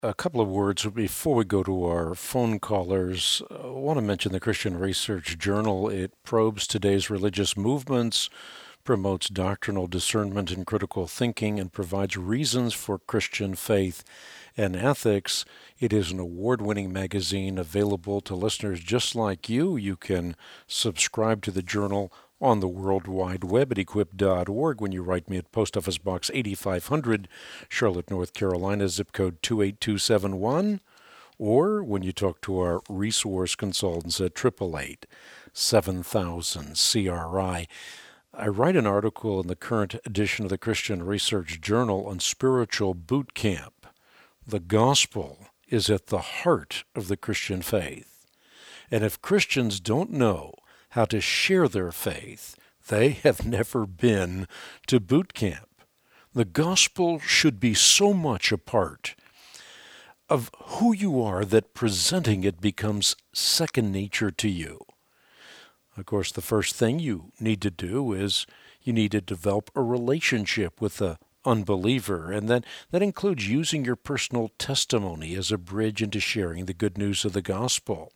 A couple of words before we go to our phone callers. I want to mention the Christian Research Journal. It probes today's religious movements, promotes doctrinal discernment and critical thinking, and provides reasons for Christian faith and ethics. It is an award-winning magazine available to listeners just like you. You can subscribe to the journal on the World Wide Web at equip.org when you write me at Post Office Box 8500, Charlotte, North Carolina, zip code 28271, or when you talk to our resource consultants at 888-7000-CRI. I write an article in the current edition of the Christian Research Journal on spiritual boot camp. The gospel is at the heart of the Christian faith. And if Christians don't know how to share their faith, they have never been to boot camp. The gospel should be so much a part of who you are that presenting it becomes second nature to you. Of course, the first thing you need to do is you need to develop a relationship with the unbeliever, and that includes using your personal testimony as a bridge into sharing the good news of the gospel.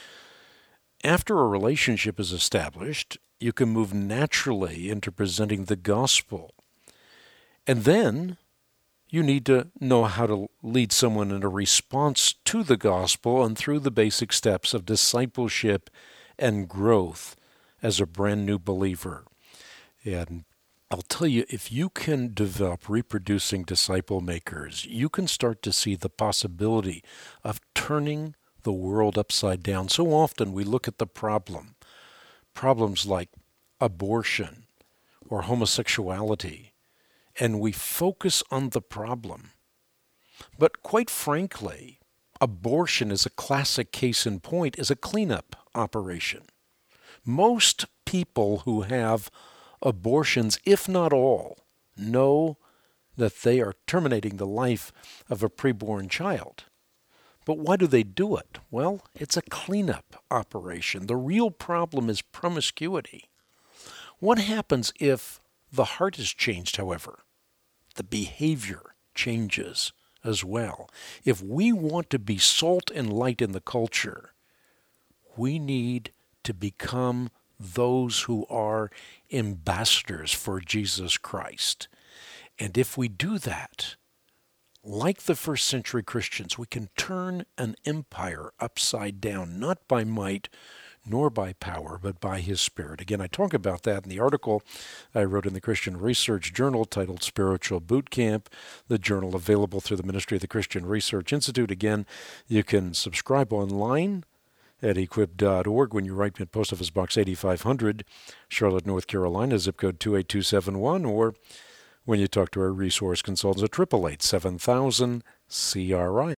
After a relationship is established, you can move naturally into presenting the gospel. And then you need to know how to lead someone in a response to the gospel and through the basic steps of discipleship and growth as a brand new believer. And I'll tell you, if you can develop reproducing disciple makers, you can start to see the possibility of turning the world upside down. So often we look at the problems like abortion or homosexuality, and we focus on the problem. But quite frankly, abortion is a classic case in point, is a cleanup operation. Most people who have abortions, if not all, know that they are terminating the life of a preborn child. But why do they do it? Well, it's a cleanup operation. The real problem is promiscuity. What happens if the heart is changed, however? The behavior changes as well. If we want to be salt and light in the culture, we need to become those who are ambassadors for Jesus Christ. And if we do that, like the first century Christians, we can turn an empire upside down, not by might nor by power, but by His Spirit. Again, I talk about that in the article I wrote in the Christian Research Journal titled Spiritual Boot Camp, the journal available through the Ministry of the Christian Research Institute. Again, you can subscribe online at equip.org when you write me at Post Office Box 8500, Charlotte, North Carolina, zip code 28271, or when you talk to our resource consultants at 888-7000-CRI.